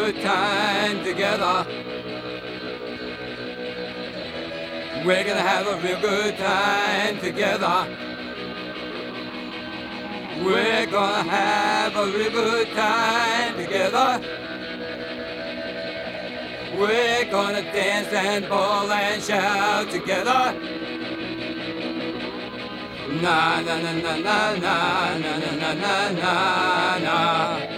good time together. We're gonna have a real good time together. We're gonna have a real good time together. We're gonna dance and ball and shout together. Na na na na na na na na na na na.